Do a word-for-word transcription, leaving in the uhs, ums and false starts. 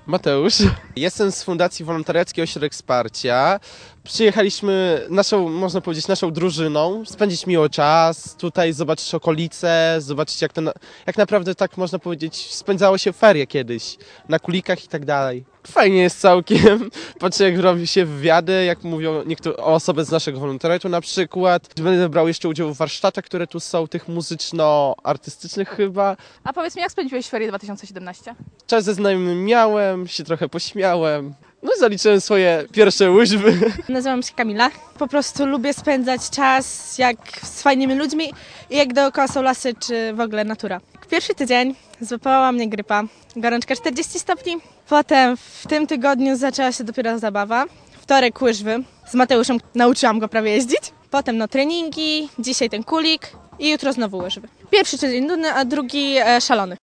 Mateusz. Jestem z Fundacji Wolontariacki Ośrodek Wsparcia. Przyjechaliśmy naszą, można powiedzieć, naszą drużyną, spędzić miło czas, tutaj zobaczyć okolice, zobaczyć jak to, na, jak naprawdę tak można powiedzieć, spędzało się ferie kiedyś, na kulikach i tak dalej. Fajnie jest całkiem, patrzę jak robi się wywiady, jak mówią niektóre osoby z naszego wolontariatu na przykład. Będę brał jeszcze udział w warsztatach, które tu są, tych muzyczno-artystycznych chyba. A powiedz mi, jak spędziłeś ferie dwa tysiące siedemnaście? Czas ze znajomymi miałem, się trochę pośmiałem. No i zaliczyłem swoje pierwsze łyżwy. Nazywam się Kamila. Po prostu lubię spędzać czas jak z fajnymi ludźmi i jak dookoła są lasy czy w ogóle natura. Pierwszy tydzień złapała mnie grypa, gorączka czterdzieści stopni. Potem w tym tygodniu zaczęła się dopiero zabawa. Wtorek łyżwy, z Mateuszem nauczyłam go prawie jeździć. Potem no treningi, dzisiaj ten kulik i jutro znowu łyżwy. Pierwszy tydzień nudny, a drugi e, szalony.